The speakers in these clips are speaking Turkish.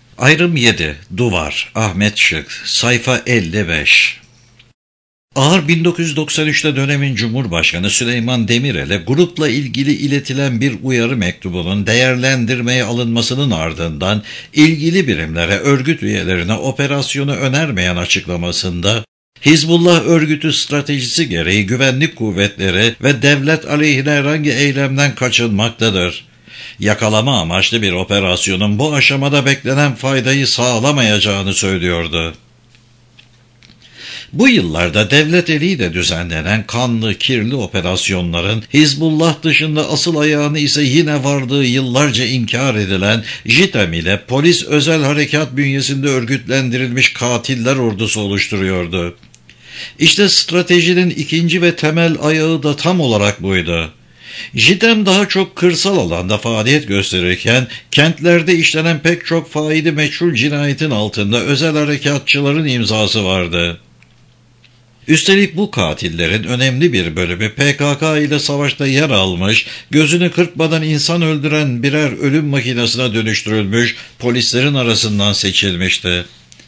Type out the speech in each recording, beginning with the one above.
Ayrım 7. Duvar. Ahmet Şık. Sayfa 55. Ağar 1993'te dönemin Cumhurbaşkanı Süleyman Demirel'e grupla ilgili iletilen bir uyarı mektubunun değerlendirmeye alınmasının ardından ilgili birimlere, örgüt üyelerine operasyonu önermeyen açıklamasında Hizbullah örgütü stratejisi gereği güvenlik kuvvetleri ve devlet aleyhine herhangi eylemden kaçınmaktadır. Yakalama amaçlı bir operasyonun bu aşamada beklenen faydayı sağlamayacağını söylüyordu. Bu yıllarda devlet eliyle düzenlenen kanlı, kirli operasyonların Hizbullah dışında asıl ayağını ise yine vardığı yıllarca inkar edilen JITEM ile polis özel harekat bünyesinde örgütlendirilmiş katiller ordusu oluşturuyordu. İşte stratejinin ikinci ve temel ayağı da tam olarak buydu. JITEM daha çok kırsal alanda faaliyet gösterirken kentlerde işlenen pek çok faili meçhul cinayetin altında özel harekatçıların imzası vardı. Üstelik bu katillerin önemli bir bölümü PKK ile savaşta yer almış, gözünü kırpmadan insan öldüren birer ölüm makinesine dönüştürülmüş polislerin arasından seçilmişti.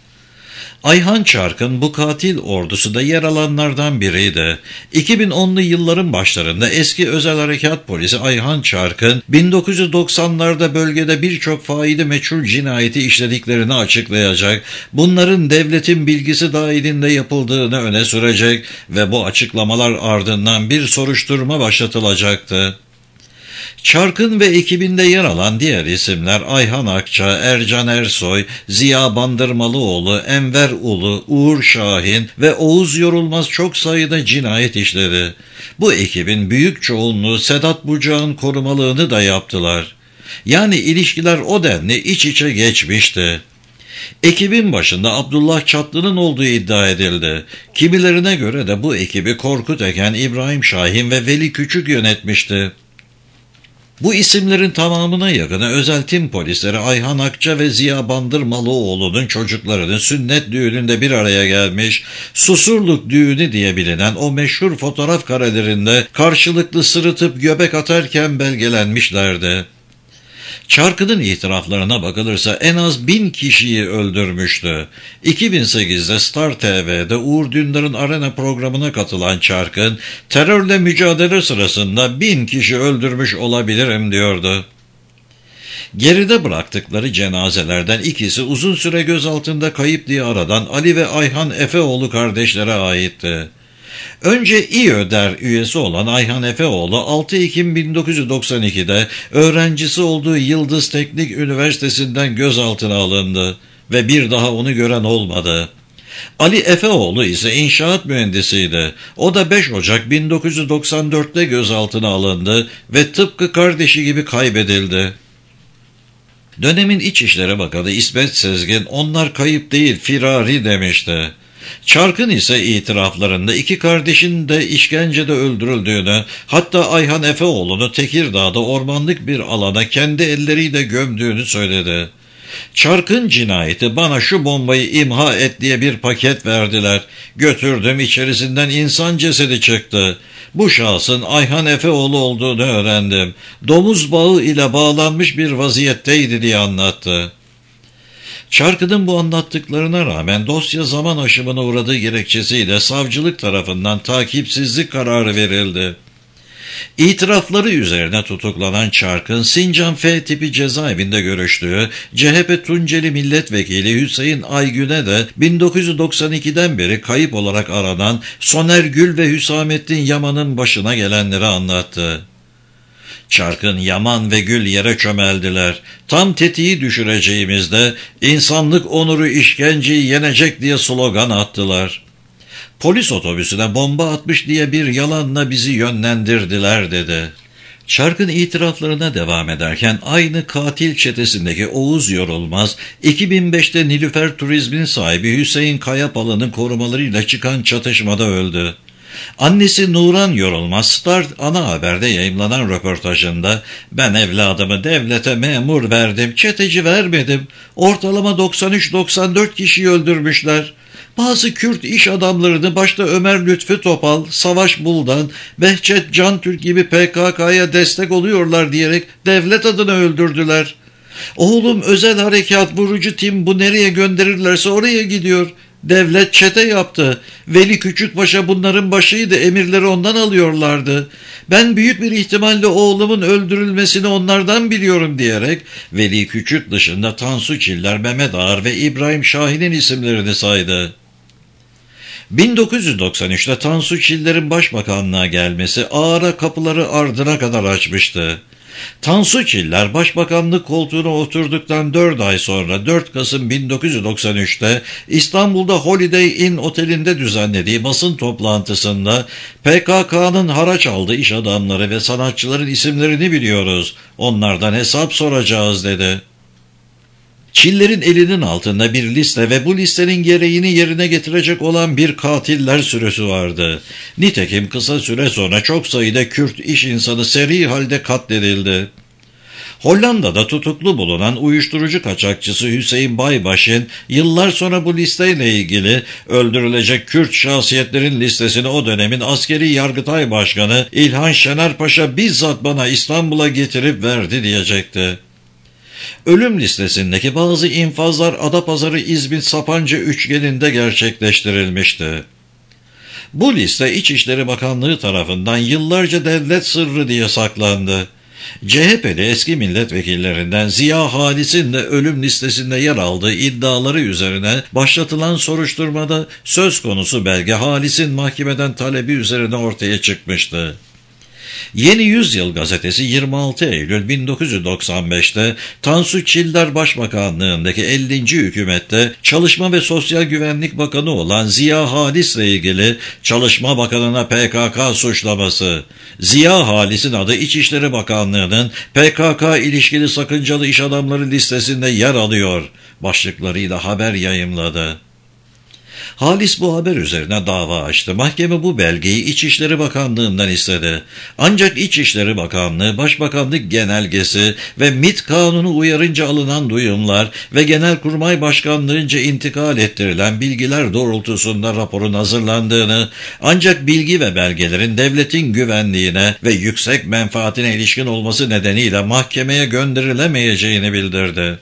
Ayhan Çark'ın bu katil ordusunda yer alanlardan biriydi. 2010'lu yılların başlarında eski özel harekat polisi Ayhan Çark'ın 1990'larda bölgede birçok faili meçhul cinayeti işlediklerini açıklayacak, bunların devletin bilgisi dahilinde yapıldığını öne sürecek ve bu açıklamalar ardından bir soruşturma başlatılacaktı. Çark'ın ve ekibinde yer alan diğer isimler Ayhan Akça, Ercan Ersoy, Ziya Bandırmalıoğlu, Enver Ulu, Uğur Şahin ve Oğuz Yorulmaz çok sayıda cinayet işledi. Bu ekibin büyük çoğunluğu Sedat Bucak'ın korumalığını da yaptılar. Yani ilişkiler o denli iç içe geçmişti. Ekibin başında Abdullah Çatlı'nın olduğu iddia edildi. Kimilerine göre de bu ekibi Korkut Eken, İbrahim Şahin ve Veli Küçük yönetmişti. Bu isimlerin tamamına yakını özel tim polisleri Ayhan Akça ve Ziya Bandırmalıoğlu'nun çocuklarının sünnet düğününde bir araya gelmiş, Susurluk düğünü diye bilinen o meşhur fotoğraf karelerinde karşılıklı sırıtıp göbek atarken belgelenmişlerdi. Çarkı'nın itiraflarına bakılırsa en az 1000 kişiyi öldürmüştü. 2008'de Star TV'de Uğur Dündar'ın Arena programına katılan Çarkın, terörle mücadele sırasında 1000 kişi öldürmüş olabilirim diyordu. Geride bıraktıkları cenazelerden ikisi uzun süre gözaltında kayıp diye aranan Ali ve Ayhan Efeoğlu kardeşlere aitti. Önce İÖDER üyesi olan Ayhan Efeoğlu 6 Ekim 1992'de öğrencisi olduğu Yıldız Teknik Üniversitesi'nden gözaltına alındı ve bir daha onu gören olmadı. Ali Efeoğlu ise inşaat mühendisiydi. O da 5 Ocak 1994'te gözaltına alındı ve tıpkı kardeşi gibi kaybedildi. Dönemin İçişleri Bakanı İsmet Sezgin onlar kayıp değil firari demişti. Çark'ın ise itiraflarında iki kardeşin de işkencede öldürüldüğünü, hatta Ayhan Efeoğlu'nu Tekirdağ'da ormanlık bir alana kendi elleriyle gömdüğünü söyledi. Çark'ın cinayeti bana şu bombayı imha et diye bir paket verdiler. Götürdüm, içerisinden insan cesedi çıktı. Bu şahsın Ayhan Efeoğlu olduğunu öğrendim. Domuz bağı ile bağlanmış bir vaziyetteydi diye anlattı. Çarkı'nın bu anlattıklarına rağmen dosya zaman aşımına uğradığı gerekçesiyle savcılık tarafından takipsizlik kararı verildi. İtirafları üzerine tutuklanan Çark'ın Sincan F tipi cezaevinde görüştüğü CHP Tunceli Milletvekili Hüseyin Aygün'e de 1992'den beri kayıp olarak aranan Soner Gül ve Hüsamettin Yaman'ın başına gelenleri anlattı. Çark'ın Yaman ve Gül yere çömeldiler. Tam tetiği düşüreceğimizde insanlık onuru işkenceyi yenecek diye slogan attılar. Polis otobüsüne bomba atmış diye bir yalanla bizi yönlendirdiler dedi. Çark'ın itiraflarına devam ederken aynı katil çetesindeki Oğuz Yorulmaz, 2005'te Nilüfer Turizm'in sahibi Hüseyin Kayapalı'nın korumalarıyla çıkan çatışmada öldü. Annesi Nuran Yorulmaz Star ana haberde yayımlanan röportajında ben evladımı devlete memur verdim, çeteci vermedim. Ortalama 93-94 kişiyi öldürmüşler. Bazı Kürt iş adamlarını başta Ömer Lütfü Topal, Savaş Buldan, Behçet Cantürk gibi PKK'ya destek oluyorlar diyerek devlet adına öldürdüler. Oğlum özel harekat vurucu tim bu nereye gönderirlerse oraya gidiyor. Devlet çete yaptı. Veli Küçükpaşa bunların başıydı, emirleri ondan alıyorlardı. Ben büyük bir ihtimalle oğlumun öldürülmesini onlardan biliyorum diyerek Veli Küçük dışında Tansu Çiller, Mehmet Ağar ve İbrahim Şahin'in isimlerini saydı. 1993'te Tansu Çiller'in başbakanlığa gelmesi Ağar'a kapıları ardına kadar açmıştı. Tansu Çiller başbakanlık koltuğuna oturduktan 4 ay sonra 4 Kasım 1993'te İstanbul'da Holiday Inn Oteli'nde düzenlediği basın toplantısında PKK'nın haraç aldığı iş adamları ve sanatçıların isimlerini biliyoruz. Onlardan hesap soracağız dedi. Çiller'in elinin altında bir liste ve bu listenin gereğini yerine getirecek olan bir katiller sürüsü vardı. Nitekim kısa süre sonra çok sayıda Kürt iş insanı seri halde katledildi. Hollanda'da tutuklu bulunan uyuşturucu kaçakçısı Hüseyin Baybaş'ın yıllar sonra bu listeyle ilgili öldürülecek Kürt şahsiyetlerin listesini o dönemin askeri Yargıtay Başkanı İlhan Şener Paşa bizzat bana İstanbul'a getirip verdi diyecekti. Ölüm listesindeki bazı infazlar Adapazarı İzmit Sapanca üçgeninde gerçekleştirilmişti. Bu liste İçişleri Bakanlığı tarafından yıllarca devlet sırrı diye saklandı. CHP'li eski milletvekillerinden Ziya Halis'in de ölüm listesinde yer aldığı iddiaları üzerine başlatılan soruşturmada söz konusu belge Halis'in mahkemeden talebi üzerine ortaya çıkmıştı. Yeni Yüzyıl gazetesi 26 Eylül 1995'te Tansu Çiller Başbakanlığındaki 50. hükümette Çalışma ve Sosyal Güvenlik Bakanı olan Ziya Halis'le ilgili Çalışma Bakanı'na PKK suçlaması, Ziya Halis'in adı İçişleri Bakanlığı'nın PKK ilişkili sakıncalı iş adamları listesinde yer alıyor başlıklarıyla haber yayımladı. Halis bu haber üzerine dava açtı. Mahkeme bu belgeyi İçişleri Bakanlığı'ndan istedi. Ancak İçişleri Bakanlığı, Başbakanlık Genelgesi ve MİT Kanunu uyarınca alınan duyumlar ve Genelkurmay Başkanlığı'nca intikal ettirilen bilgiler doğrultusunda raporun hazırlandığını, ancak bilgi ve belgelerin devletin güvenliğine ve yüksek menfaatine ilişkin olması nedeniyle mahkemeye gönderilemeyeceğini bildirdi.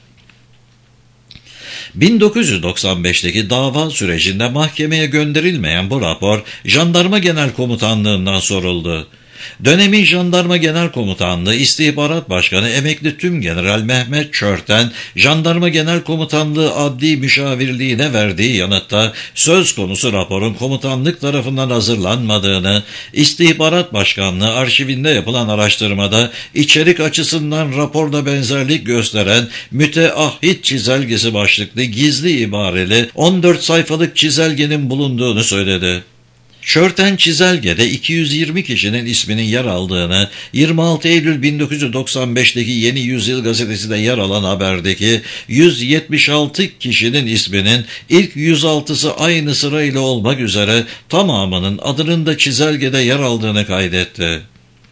1995'teki dava sürecinde mahkemeye gönderilmeyen bu rapor Jandarma Genel Komutanlığı'ndan soruldu. Dönemin Jandarma Genel Komutanlığı İstihbarat Başkanı Emekli Tümgeneral Mehmet Çörten, Jandarma Genel Komutanlığı Adli Müşavirliğine verdiği yanıtta söz konusu raporun komutanlık tarafından hazırlanmadığını, İstihbarat Başkanlığı arşivinde yapılan araştırmada içerik açısından raporda benzerlik gösteren müteahhit çizelgesi başlıklı gizli ibareli 14 sayfalık çizelgenin bulunduğunu söyledi. Çörten çizelgede 220 kişinin isminin yer aldığını, 26 Eylül 1995'teki Yeni Yüzyıl gazetesinde yer alan haberdeki 176 kişinin isminin ilk 106'sı aynı sırayla olmak üzere tamamının adının da çizelgede yer aldığını kaydetti.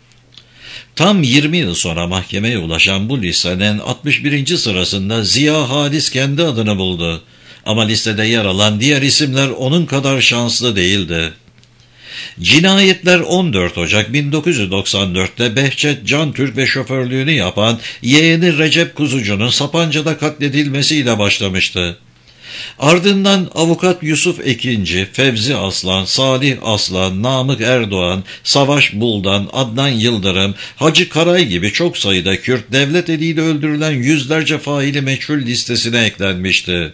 Tam 20 yıl sonra mahkemeye ulaşan bu listenin 61. sırasında Ziya Halis kendi adını buldu. Ama listede yer alan diğer isimler onun kadar şanslı değildi. Cinayetler 14 Ocak 1994'te Behçet Cantürk ve şoförlüğünü yapan yeğeni Recep Kuzucu'nun Sapanca'da katledilmesiyle başlamıştı. Ardından avukat Yusuf Ekinci, Fevzi Aslan, Salih Aslan, Namık Erdoğan, Savaş Buldan, Adnan Yıldırım, Hacı Karay gibi çok sayıda Kürt devlet eliyle öldürülen yüzlerce faili meçhul listesine eklenmişti.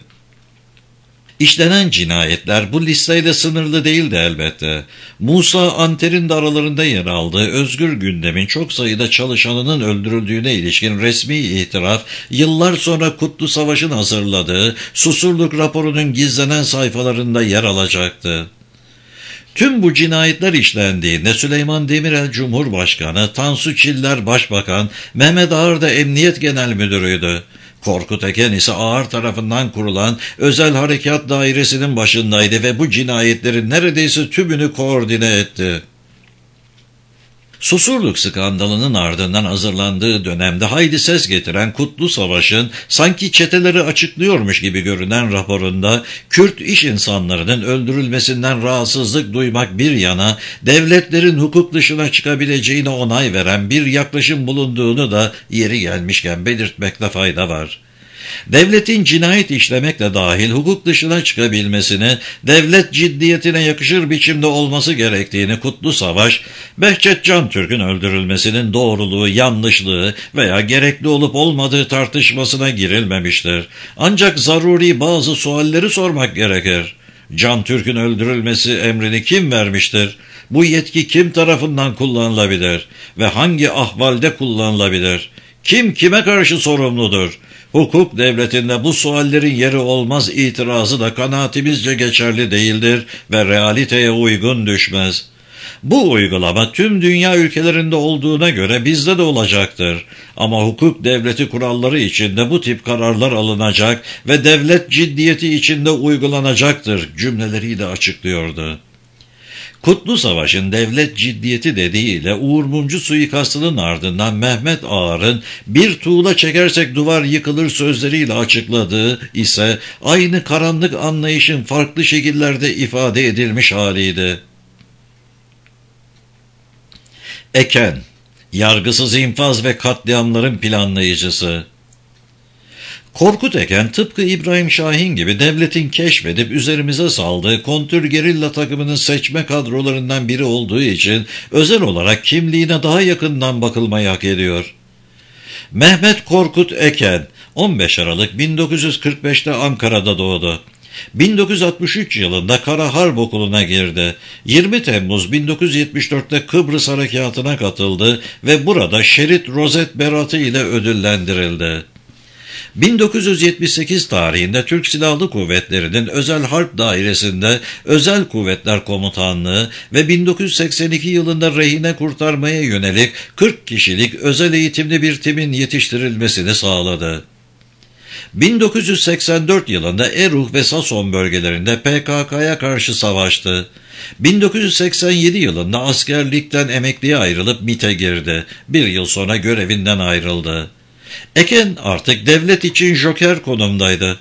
İşlenen cinayetler bu listeyle sınırlı değildi elbette. Musa Anter'in de aralarında yer aldığı Özgür Gündem'in çok sayıda çalışanının öldürüldüğüne ilişkin resmi itiraf, yıllar sonra Kutlu Savaş'ın hazırladığı Susurluk raporunun gizlenen sayfalarında yer alacaktı. Tüm bu cinayetler işlendiğinde Süleyman Demirel Cumhurbaşkanı, Tansu Çiller Başbakan, Mehmet Ağar da Emniyet Genel Müdürüydü. Korkut Eken ise Ağar tarafından kurulan Özel Harekat Dairesi'nin başındaydı ve bu cinayetlerin neredeyse tümünü koordine etti. Susurluk skandalının ardından hazırlandığı dönemde hayli ses getiren Kutlu Savaş'ın sanki çeteleri açıklıyormuş gibi görünen raporunda Kürt iş insanlarının öldürülmesinden rahatsızlık duymak bir yana devletlerin hukuk dışına çıkabileceğine onay veren bir yaklaşım bulunduğunu da yeri gelmişken belirtmekte fayda var. Devletin cinayet işlemekle dahil hukuk dışına çıkabilmesini, devlet ciddiyetine yakışır biçimde olması gerektiğini Kutlu Savaş, Behçet Cantürk'ün öldürülmesinin doğruluğu, yanlışlığı veya gerekli olup olmadığı tartışmasına girilmemiştir. Ancak zaruri bazı sualleri sormak gerekir. Cantürk'ün öldürülmesi emrini kim vermiştir? Bu yetki kim tarafından kullanılabilir ve hangi ahvalde kullanılabilir? Kim kime karşı sorumludur? Hukuk devletinde bu suallerin yeri olmaz itirazı da kanaatimizce geçerli değildir ve realiteye uygun düşmez. Bu uygulama tüm dünya ülkelerinde olduğuna göre bizde de olacaktır. Ama hukuk devleti kuralları içinde bu tip kararlar alınacak ve devlet ciddiyeti içinde uygulanacaktır cümleleriyle açıklıyordu. Kutlu Savaş'ın devlet ciddiyeti dediğiyle Uğur Mumcu suikastının ardından Mehmet Ağar'ın bir tuğla çekersek duvar yıkılır sözleriyle açıkladığı ise aynı karanlık anlayışın farklı şekillerde ifade edilmiş haliydi. Eken, yargısız infaz ve katliamların planlayıcısı. Korkut Eken tıpkı İbrahim Şahin gibi devletin keşfedip üzerimize saldığı kontrgerilla takımının seçme kadrolarından biri olduğu için özel olarak kimliğine daha yakından bakılmayı hak ediyor. Mehmet Korkut Eken 15 Aralık 1945'te Ankara'da doğdu. 1963 yılında Kara Harp Okulu'na girdi. 20 Temmuz 1974'te Kıbrıs Harekatı'na katıldı ve burada Şerit Rozet Beratı ile ödüllendirildi. 1978 tarihinde Türk Silahlı Kuvvetleri'nin Özel Harp Dairesi'nde Özel Kuvvetler Komutanlığı ve 1982 yılında rehine kurtarmaya yönelik 40 kişilik özel eğitimli bir timin yetiştirilmesini sağladı. 1984 yılında Eruh ve Sason bölgelerinde PKK'ya karşı savaştı. 1987 yılında askerlikten emekliye ayrılıp MİT'e girdi. Bir yıl sonra görevinden ayrıldı. Eken artık devlet için joker konumdaydı.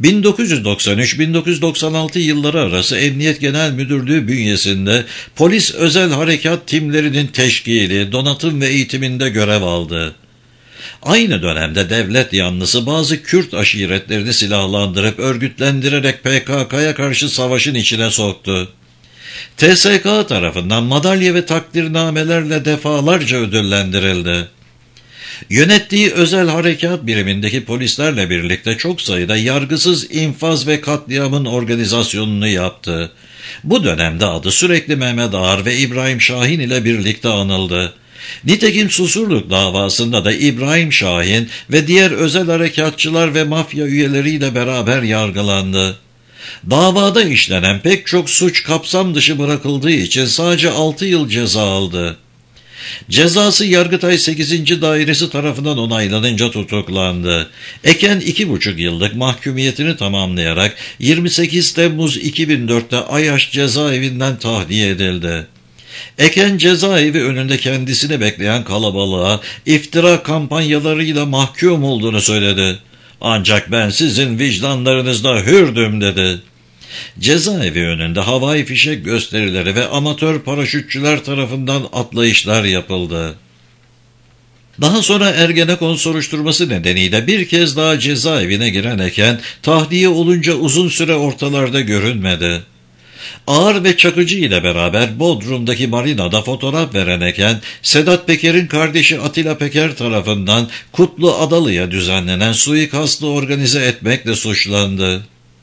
1993-1996 yılları arası Emniyet Genel Müdürlüğü bünyesinde polis özel harekat timlerinin teşkili, donatım ve eğitiminde görev aldı. Aynı dönemde devlet yanlısı bazı Kürt aşiretlerini silahlandırıp örgütlendirerek PKK'ya karşı savaşın içine soktu. TSK tarafından madalya ve takdirnamelerle defalarca ödüllendirildi. Yönettiği özel harekat birimindeki polislerle birlikte çok sayıda yargısız infaz ve katliamın organizasyonunu yaptı. Bu dönemde adı sürekli Mehmet Ağar ve İbrahim Şahin ile birlikte anıldı. Nitekim Susurluk davasında da İbrahim Şahin ve diğer özel harekatçılar ve mafya üyeleriyle beraber yargılandı. Davada işlenen pek çok suç kapsam dışı bırakıldığı için sadece 6 yıl ceza aldı. Cezası Yargıtay 8. Dairesi tarafından onaylanınca tutuklandı. Eken 2,5 yıllık mahkumiyetini tamamlayarak 28 Temmuz 2004'te Ayaş cezaevinden tahliye edildi. Eken cezaevi önünde kendisini bekleyen kalabalığa iftira kampanyalarıyla mahkum olduğunu söyledi. "Ancak ben sizin vicdanlarınızda hürdüm" dedi. Cezaevi önünde havai fişek gösterileri ve amatör paraşütçüler tarafından atlayışlar yapıldı. Daha sonra Ergenekon soruşturması nedeniyle bir kez daha cezaevine giren Eken, tahliye olunca uzun süre ortalarda görünmedi. Ağar ve Çakıcı ile beraber Bodrum'daki marinada fotoğraf veren Eken, Sedat Peker'in kardeşi Atilla Peker tarafından Kutlu Adalı'ya düzenlenen suikastı organize etmekle suçlandı.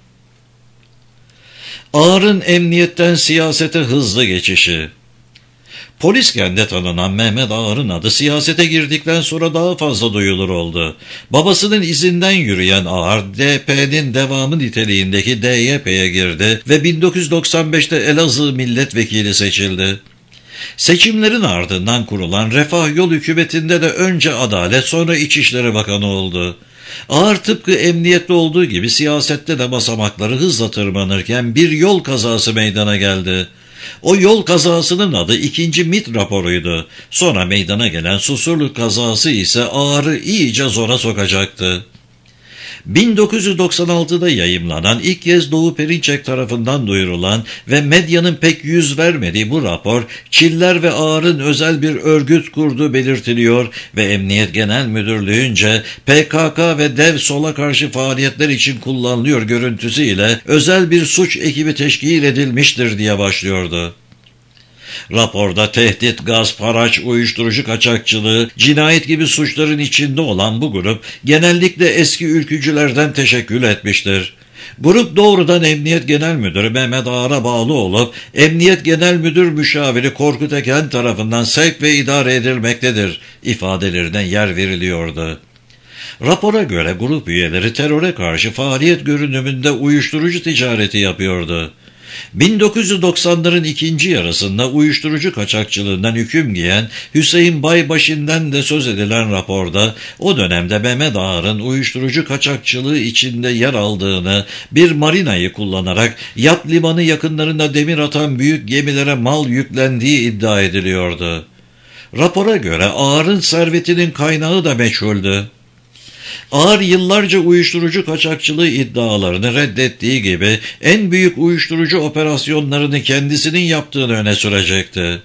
Ağar'ın emniyetten siyasete hızlı geçişi. Polisken de tanınan Mehmet Ağar'ın adı siyasete girdikten sonra daha fazla duyulur oldu. Babasının izinden yürüyen Ağar, DP'nin devamı niteliğindeki DYP'ye girdi ve 1995'te Elazığ milletvekili seçildi. Seçimlerin ardından kurulan Refah Yol hükümetinde de önce Adalet sonra İçişleri Bakanı oldu. Ağar tıpkı emniyette olduğu gibi siyasette de basamakları hızla tırmanırken bir yol kazası meydana geldi. O yol kazasının adı 2. MİT raporuydu. Sonra meydana gelen Susurluk kazası ise Ağar'ı iyice zora sokacaktı. 1996'da yayımlanan, ilk kez Doğu Perinçek tarafından duyurulan ve medyanın pek yüz vermediği bu rapor, Çiller ve Ağar'ın özel bir örgüt kurduğu belirtiliyor ve Emniyet Genel Müdürlüğü'nce PKK ve DEV sola karşı faaliyetler için kullanılıyor görüntüsüyle özel bir suç ekibi teşkil edilmiştir diye başlıyordu. Raporda tehdit, gasp, haraç, uyuşturucu kaçakçılığı, cinayet gibi suçların içinde olan bu grup genellikle eski ülkücülerden teşekkül etmiştir. Grup doğrudan Emniyet Genel Müdürü Mehmet Ağar'a bağlı olup Emniyet Genel Müdür Müşaviri Korkut Eken tarafından sevk ve idare edilmektedir ifadelerine yer veriliyordu. Rapora göre grup üyeleri teröre karşı faaliyet görünümünde uyuşturucu ticareti yapıyordu. 1990'ların ikinci yarısında uyuşturucu kaçakçılığından hüküm giyen Hüseyin Baybaşı'ndan de söz edilen raporda o dönemde Mehmet Ağar'ın uyuşturucu kaçakçılığı içinde yer aldığını, bir marinayı kullanarak yat limanı yakınlarında demir atan büyük gemilere mal yüklendiği iddia ediliyordu. Rapora göre Ağar'ın servetinin kaynağı da meçhuldü. Ağar yıllarca uyuşturucu kaçakçılığı iddialarını reddettiği gibi en büyük uyuşturucu operasyonlarını kendisinin yaptığını öne sürecekti.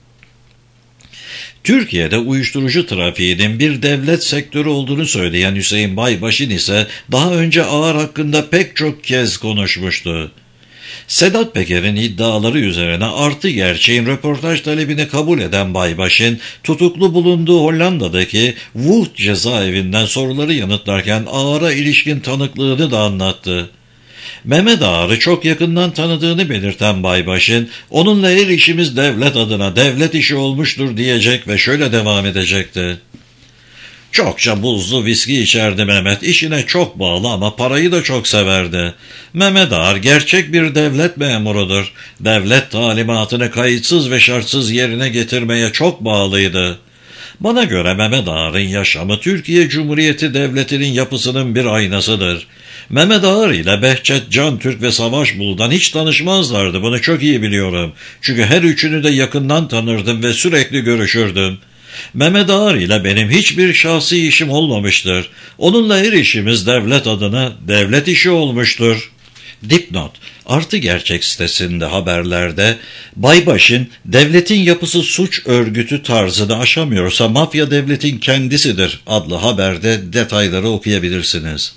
Türkiye'de uyuşturucu trafiğinin bir devlet sektörü olduğunu söyleyen Hüseyin Baybaşın ise daha önce Ağar hakkında pek çok kez konuşmuştu. Sedat Peker'in iddiaları üzerine artı gerçeğin röportaj talebini kabul eden Baybaşın, tutuklu bulunduğu Hollanda'daki Vught cezaevinden soruları yanıtlarken Ağar'a ilişkin tanıklığını da anlattı. Mehmet Ağar'ı çok yakından tanıdığını belirten Baybaşın, onunla her işimiz devlet adına, devlet işi olmuştur diyecek ve şöyle devam edecekti. Çokça buzlu viski içerdi Mehmet, işine çok bağlı ama parayı da çok severdi. Mehmet Ağar gerçek bir devlet memurudur. Devlet talimatını kayıtsız ve şartsız yerine getirmeye çok bağlıydı. Bana göre Mehmet Ağar'ın yaşamı Türkiye Cumhuriyeti Devleti'nin yapısının bir aynasıdır. Mehmet Ağar ile Behçet Cantürk ve Savaş Bulut'tan hiç tanışmazlardı, bunu çok iyi biliyorum. Çünkü her üçünü de yakından tanırdım ve sürekli görüşürdüm. Mehmet Ağar ile benim hiçbir şahsi işim olmamıştır. Onunla her işimiz devlet adına, devlet işi olmuştur. Dipnot: Artı Gerçek sitesinde haberlerde Baybaşın devletin yapısı suç örgütü tarzını aşamıyorsa mafya devletin kendisidir adlı haberde detayları okuyabilirsiniz.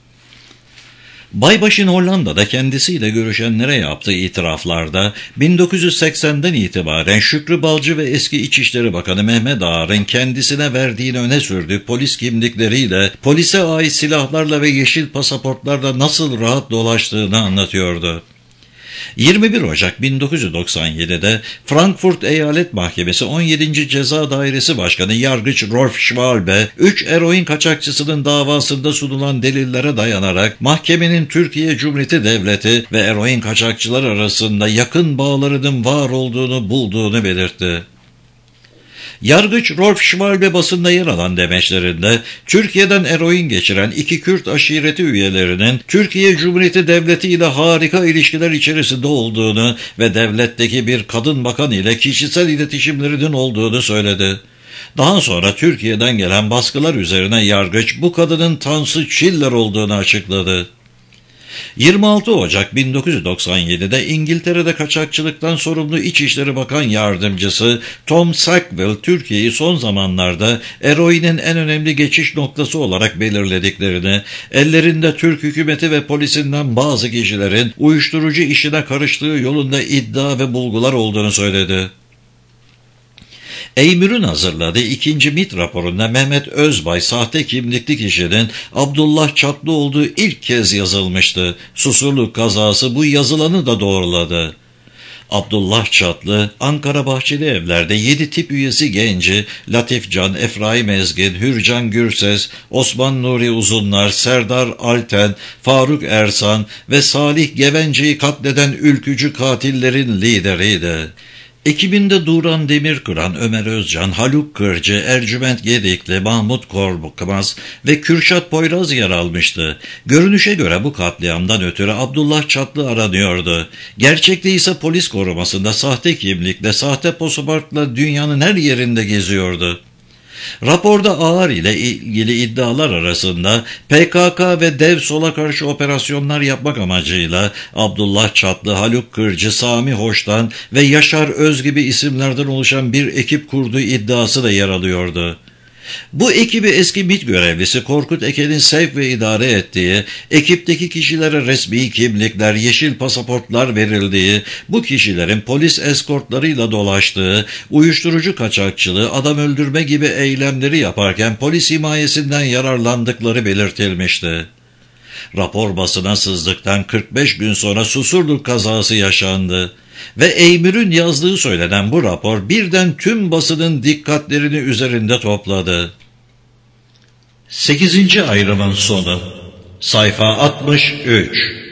Baybaşın Hollanda'da kendisiyle görüşenlere yaptığı itiraflarda 1980'den itibaren Şükrü Balcı ve eski İçişleri Bakanı Mehmet Ağar'ın kendisine verdiğini öne sürdüğü polis kimlikleriyle, polise ait silahlarla ve yeşil pasaportlarla nasıl rahat dolaştığını anlatıyordu. 21 Ocak 1997'de Frankfurt Eyalet Mahkemesi 17. Ceza Dairesi Başkanı Yargıç Rolf Schwalbe, 3 eroin kaçakçısının davasında sunulan delillere dayanarak mahkemenin Türkiye Cumhuriyeti Devleti ve eroin kaçakçılar arasında yakın bağlarının var olduğunu bulduğunu belirtti. Yargıç Rolf Schwalbe basında yer alan demeçlerinde Türkiye'den eroin geçiren 2 Kürt aşireti üyelerinin Türkiye Cumhuriyeti Devleti ile harika ilişkiler içerisinde olduğunu ve devletteki bir kadın bakan ile kişisel iletişimlerinin olduğunu söyledi. Daha sonra Türkiye'den gelen baskılar üzerine yargıç bu kadının Tansu Çiller olduğunu açıkladı. 26 Ocak 1997'de İngiltere'de kaçakçılıktan sorumlu İçişleri Bakan Yardımcısı Tom Sackville, Türkiye'yi son zamanlarda eroinin en önemli geçiş noktası olarak belirlediklerini, ellerinde Türk hükümeti ve polisinden bazı kişilerin uyuşturucu işine karıştığı yolunda iddia ve bulgular olduğunu söyledi. Eymür'ün hazırladığı 2. MİT raporunda Mehmet Özbay sahte kimlikli kişinin Abdullah Çatlı olduğu ilk kez yazılmıştı. Susurluk kazası bu yazılanı da doğruladı. Abdullah Çatlı, Ankara Bahçeli Evler'de 7 tip üyesi genci Latif Can, Efraim Ezgin, Hürcan Gürses, Osman Nuri Uzunlar, Serdar Alten, Faruk Ersan ve Salih Gevence'yi katleden ülkücü katillerin lideriydi. Ekibinde Duran Demirkıran, Ömer Özcan, Haluk Kırcı, Ercüment Gedikli, Mahmut Korkmaz ve Kürşat Poyraz yer almıştı. Görünüşe göre bu katliamdan ötürü Abdullah Çatlı aranıyordu. Gerçekte ise polis korumasında sahte kimlikle, sahte pasaportla dünyanın her yerinde geziyordu. Raporda Ağar ile ilgili iddialar arasında PKK ve DEVSOL'a karşı operasyonlar yapmak amacıyla Abdullah Çatlı, Haluk Kırcı, Sami Hoştan ve Yaşar Öz gibi isimlerden oluşan bir ekip kurduğu iddiası da yer alıyordu. Bu ekibi eski MİT görevlisi Korkut Eken'in sevk ve idare ettiği, ekipteki kişilere resmi kimlikler, yeşil pasaportlar verildiği, bu kişilerin polis eskortlarıyla dolaştığı, uyuşturucu kaçakçılığı, adam öldürme gibi eylemleri yaparken polis himayesinden yararlandıkları belirtilmişti. Rapor basına sızdıktan 45 gün sonra Susurluk kazası yaşandı ve Eymür'ün yazdığı söylenen bu rapor birden tüm basının dikkatlerini üzerinde topladı. 8. ayrımın sonu. Sayfa 63.